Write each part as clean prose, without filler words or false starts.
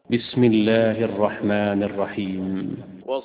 بسم الله الرحمن الرحيم.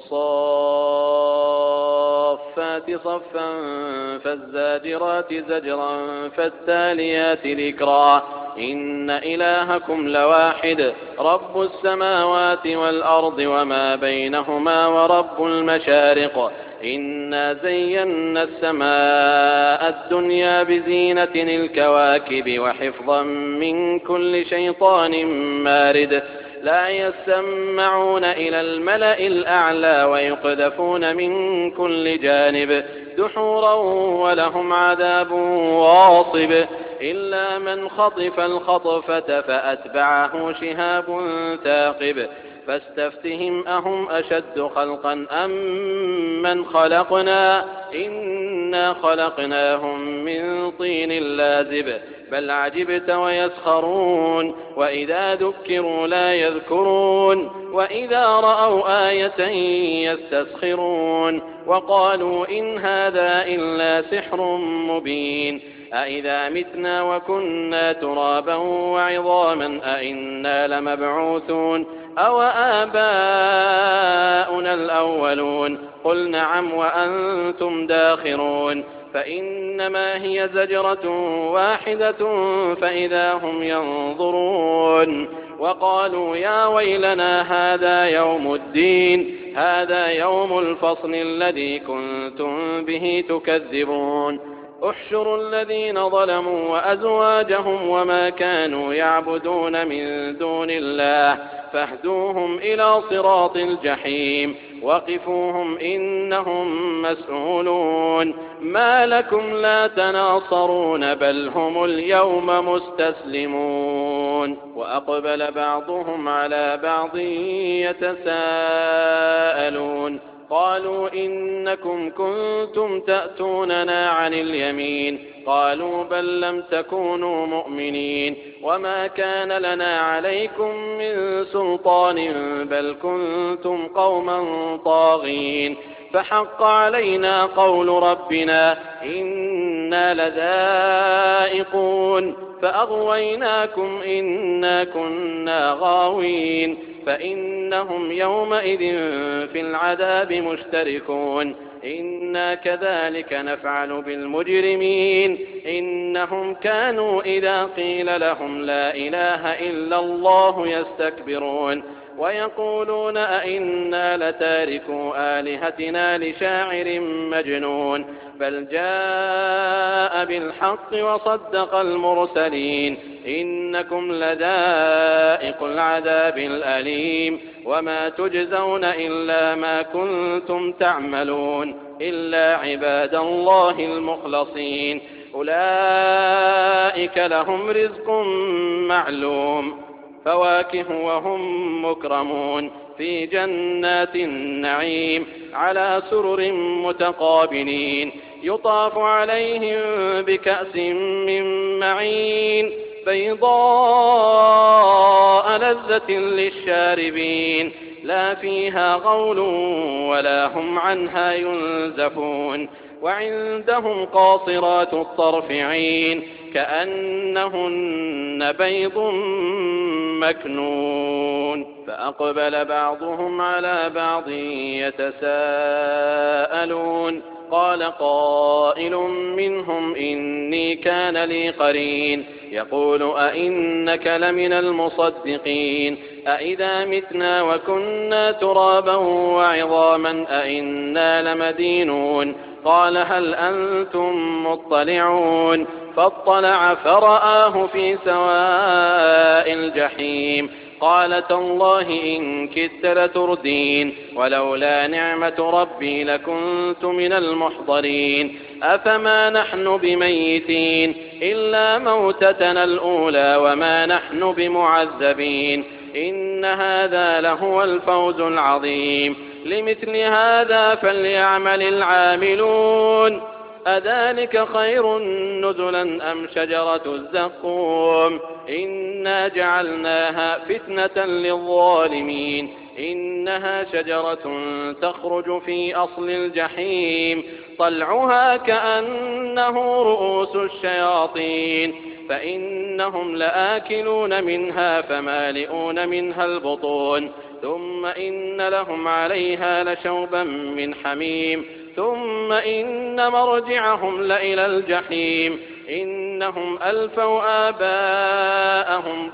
والصافات صفا فالزاجرات زجرا فالتاليات ذكرا إن إلهكم لواحد رب السماوات والأرض وما بينهما ورب المشارق إنا زينا السماء الدنيا بزينة الكواكب وحفظا من كل شيطان مارد لا يسمعون إلى الملأ الأعلى ويقذفون من كل جانب دحورا ولهم عذاب واصب إلا من خطف الخطفة فأتبعه شهاب ثاقب فاستفتهم أهم أشد خلقا أم من خلقنا إنا خلقناهم من طين لازب بل عجبت ويسخرون وإذا ذكروا لا يذكرون وإذا رأوا آية يستسخرون وقالوا إن هذا إلا سحر مبين أإذا متنا وكنا ترابا وعظاما أإنا لمبعوثون أو آباؤنا الأولون قل نعم وأنتم داخرون فإنما هي زجرة واحدة فإذا هم ينظرون وقالوا يا ويلنا هذا يوم الدين هذا يوم الفصل الذي كنتم به تكذبون احشروا الذين ظلموا وأزواجهم وما كانوا يعبدون من دون الله فاهدوهم إلى صراط الجحيم وقفوهم إنهم مسؤولون ما لكم لا تناصرون بل هم اليوم مستسلمون وأقبل بعضهم على بعض يتساءلون قالوا إنكم كنتم تأتوننا عن اليمين قالوا بل لم تكونوا مؤمنين وما كان لنا عليكم من سلطان بل كنتم قوما طاغين فحق علينا قول ربنا إنا لذائقون فأغويناكم إنا كنا غاوين فإنهم يومئذ في العذاب مشتركون إنا كذلك نفعل بالمجرمين إنهم كانوا إذا قيل لهم لا إله إلا الله يستكبرون ويقولون أئنا لتاركوا آلهتنا لشاعر مجنون بل جاء بالحق وصدق المرسلين إنكم لذائق العذاب الأليم وما تجزون إلا ما كنتم تعملون إلا عباد الله المخلصين أولئك لهم رزق معلوم فواكه وهم مكرمون في جنات النعيم على سرر متقابلين يطاف عليهم بكأس من معين بيضاء لذة للشاربين لا فيها غول ولا هم عنها ينزفون وعندهم قاصرات الطرف عين كأنهن بيض مكنون فأقبل بعضهم على بعض يتساءلون قال قائل منهم إني كان لي قرين يقول أئنك لمن المصدقين أئذا متنا وكنا ترابا وعظاما أئنا لمدينون قال هل أنتم مطلعون فاطلع فرآه في سواء الجحيم قال تالله إن كدت لتردين ولولا نعمة ربي لكنت من المحضرين أفما نحن بميتين إلا موتتنا الأولى وما نحن بمعذبين إن هذا لهو الفوز العظيم لمثل هذا فليعمل العاملون أذلك خير نزلا أم شجرة الزقوم إنا جعلناها فتنة للظالمين إنها شجرة تخرج في أصل الجحيم طلعها كأنه رؤوس الشياطين فإنهم لآكلون منها فمالئون منها البطون ثم إن لهم عليها لشوبا من حميم ثم إن مرجعهم لإلى الجحيم إنهم ألفوا آباءهم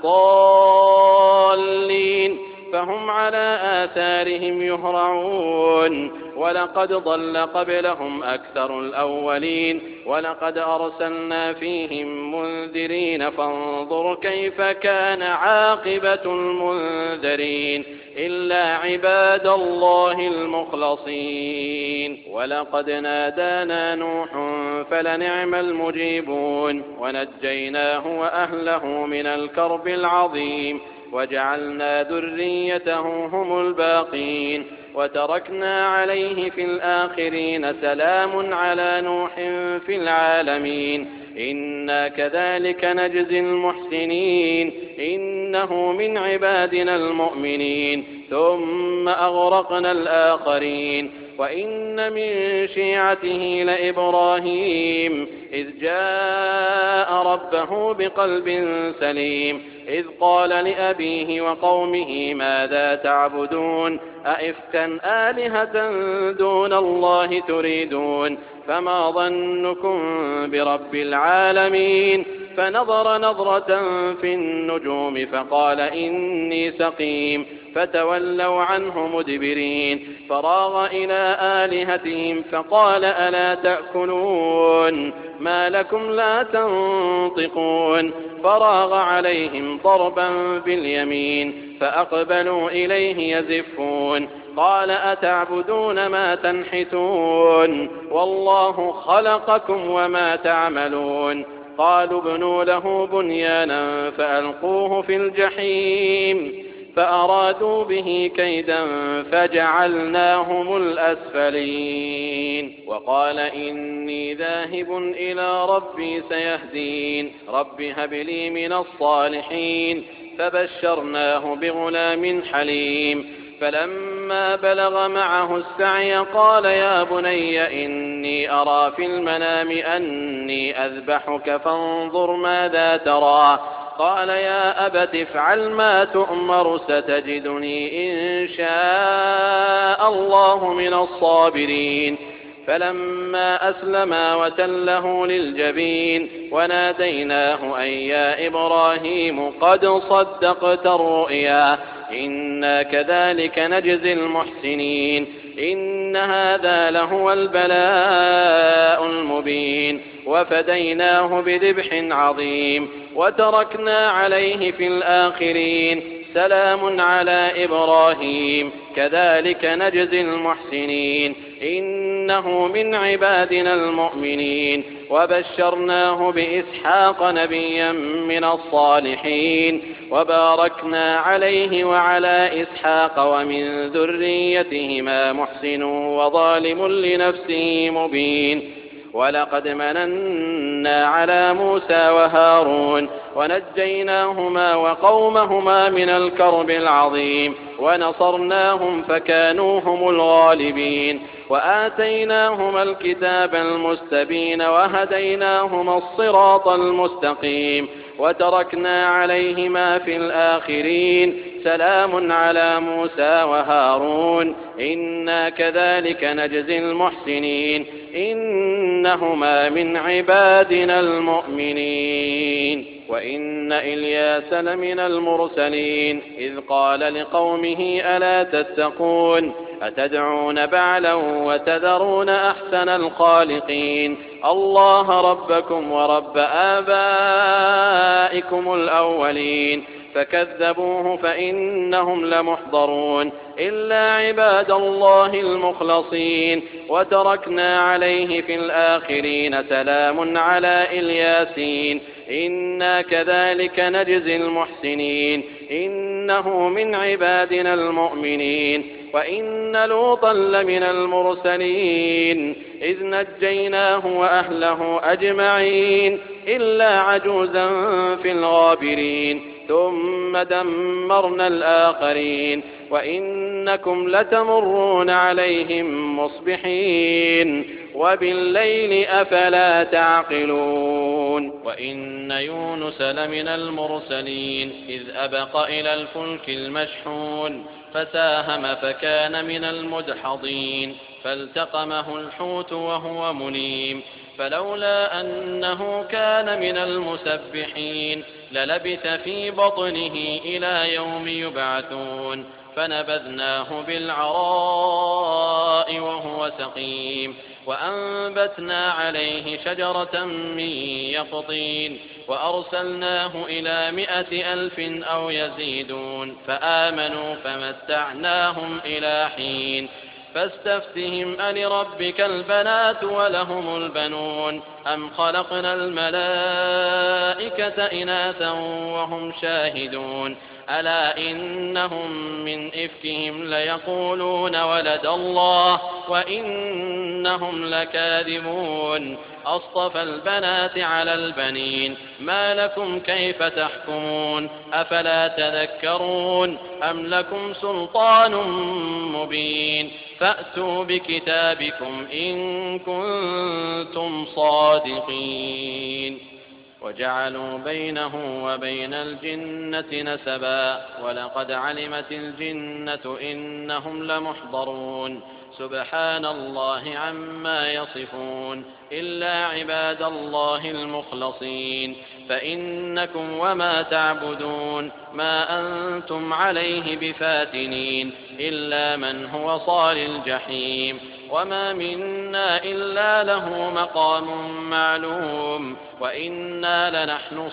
ضالين فهم على آثارهم يهرعون ولقد ضل قبلهم أكثر الأولين ولقد أرسلنا فيهم منذرين فانظر كيف كان عاقبة المنذرين إلا عباد الله المخلصين ولقد نادانا نوح فلنعم المجيبون ونجيناه وأهله من الكرب العظيم وجعلنا ذريته هم الباقين وتركنا عليه في الآخرين سلام على نوح في العالمين إنا كذلك نجزي المحسنين إنه من عبادنا المؤمنين ثم أغرقنا الآخرين وإن من شيعته لإبراهيم إذ جاء ربه بقلب سليم إذ قال لأبيه وقومه ماذا تعبدون أئفكا آلهة دون الله تريدون فما ظنكم برب العالمين فنظر نظرة في النجوم فقال إني سقيم فتولوا عنه مدبرين فراغ إلى آلهتهم فقال ألا تأكلون ما لكم لا تنطقون فراغ عليهم ضربا باليمين فأقبلوا إليه يزفون قال أتعبدون ما تنحتون والله خلقكم وما تعملون قالوا ابنوا له بنيانا فألقوه في الجحيم فأرادوا به كيدا فجعلناهم الأسفلين وقال إني ذاهب إلى ربي سيهدين رب هب لي من الصالحين فبشرناه بغلام حليم فلما بلغ معه السعي قال يا بني إني أرى في المنام أني أذبحك فانظر ماذا ترى قال يا أبت افعل ما تؤمر ستجدني إن شاء الله من الصابرين فلما أسلما وتله للجبين وناديناه أن يا إبراهيم قد صدقت الرؤيا إنا كذلك نجزي المحسنين إن هذا لهو البلاء المبين وفديناه بذبح عظيم وتركنا عليه في الآخرين سلام على إبراهيم كذلك نجزي المحسنين إنه من عبادنا المؤمنين وبشرناه بإسحاق نبيا من الصالحين وباركنا عليه وعلى إسحاق ومن ذريتهما محسن وظالم لنفسه مبين ولقد مننا على موسى وهارون ونجيناهما وقومهما من الكرب العظيم ونصرناهم فكانوا هم الغالبين وآتيناهما الكتاب المستبين وهديناهما الصراط المستقيم وتركنا عليهما في الآخرين سلام على موسى وهارون إنا كذلك نجزي المحسنين إنهما من عبادنا المؤمنين وإن إلياس لمن المرسلين إذ قال لقومه ألا تتقون أتدعون بعلا وتذرون أحسن الخالقين الله ربكم ورب آبائكم الأولين فكذبوه فإنهم لمحضرون إلا عباد الله المخلصين وتركنا عليه في الآخرين سلام على الياسين إنا كذلك نجزي المحسنين إنه من عبادنا المؤمنين وإن لوطا لمن المرسلين إذ نجيناه وأهله أجمعين إلا عجوزا في الغابرين ثم دمرنا الآخرين وإنكم لتمرون عليهم مصبحين وبالليل أفلا تعقلون وإن يونس لمن المرسلين إذ أبق إلى الفلك المشحون فساهم فكان من المدحضين فالتقمه الحوت وهو مليم فلولا أنه كان من المسبحين للبث في بطنه إلى يوم يبعثون فنبذناه بالعراء وهو سقيم وأنبتنا عليه شجرة من يقطين وأرسلناه إلى 100,000 أو يزيدون فآمنوا فمتعناهم إلى حين فاستفتهم ألربك البنات ولهم البنون أم خلقنا الملائكة إناثا وهم شاهدون ألا إنهم من إفكهم ليقولون ولد الله وإنهم لكاذبون أصطفى البنات على البنين ما لكم كيف تحكمون أفلا تذكرون أم لكم سلطان مبين فأتوا بكتابكم إن كنتم صادقين وجعلوا بينه وبين الجنة نسبا ولقد علمت الجنة إنهم لمحضرون سبحان الله عما يصفون إلا عباد الله المخلصين فإنكم وما تعبدون ما أنتم عليه بفاتنين إلا من هو صال الجحيم وما منا إلا له مقام معلوم وإنا لنحن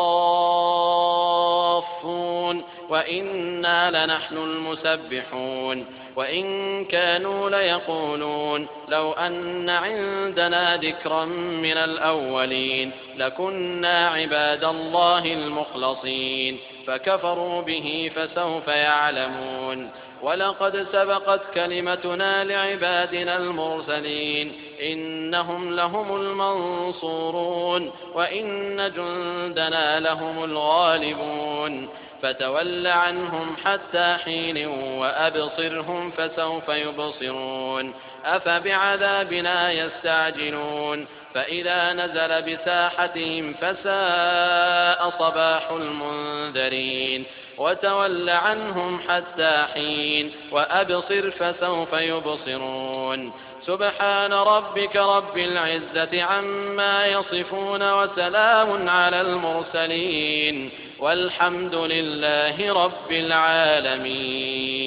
الصافون وإنا لنحن المسبحون وإن كانوا ليقولون لو أن عندنا ذكرا من الأولين لكنا عباد الله المخلصين فكفروا به فسوف يعلمون ولقد سبقت كلمتنا لعبادنا المرسلين إنهم لهم المنصورون وإن جندنا لهم الغالبون فتول عنهم حتى حين وأبصرهم فسوف يبصرون أفبعذابنا يستعجلون فإذا نزل بساحتهم فساء صباح المنذرين وتول عنهم حتى حين وأبصر فسوف يبصرون سبحان ربك رب العزة عما يصفون وسلام على المرسلين والحمد لله رب العالمين.